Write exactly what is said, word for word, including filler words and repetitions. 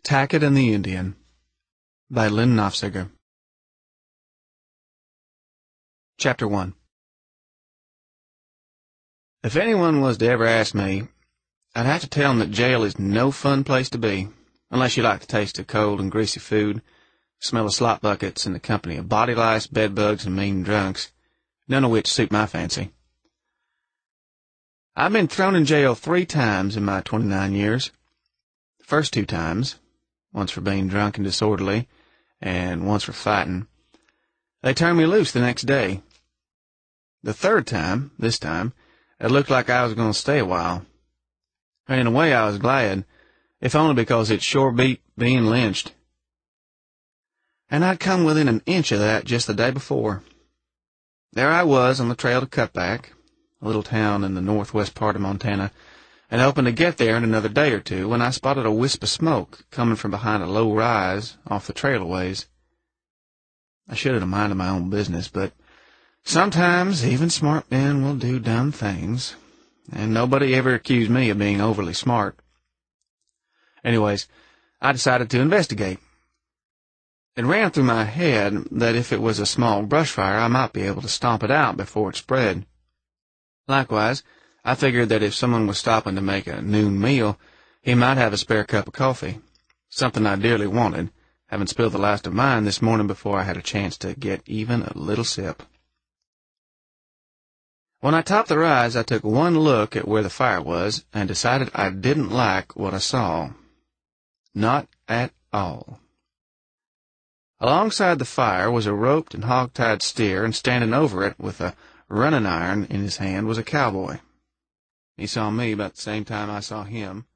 Tackett and the Indian by Lynn Nofziger. Chapter one. If anyone was to ever ask me, I'd have to tell him that jail is no fun place to be, unless you like the taste of cold and greasy food, smell of slop buckets, and the company of body lice, bedbugs, and mean drunks, none of which suit my fancy. I've been thrown in jail three times in my twenty-nine years. The first two times, once for being drunk and disorderly, and once for fighting, they turned me loose the next day. The third time, this time, it looked like I was going to stay a while. In a way, I was glad, if only because it sure beat being lynched. And I'd come within an inch of that just the day before. There I was on the trail to Cutback, a little town in the northwest part of Montana, and hoping to get there in another day or two, when I spotted a wisp of smoke coming from behind a low rise off the trail a ways. I should have minded my own business, but sometimes even smart men will do dumb things, and nobody ever accused me of being overly smart. Anyways, I decided to investigate. It ran through my head that if it was a small brush fire, I might be able to stomp it out before it spread. Likewise, I figured that if someone was stopping to make a noon meal, he might have a spare cup of coffee, something I dearly wanted, having spilled the last of mine this morning before I had a chance to get even a little sip. When I topped the rise, I took one look at where the fire was and decided I didn't like what I saw. Not at all. Alongside the fire was a roped and hog-tied steer, and standing over it with a running iron in his hand was a cowboy. He saw me about the same time I saw him,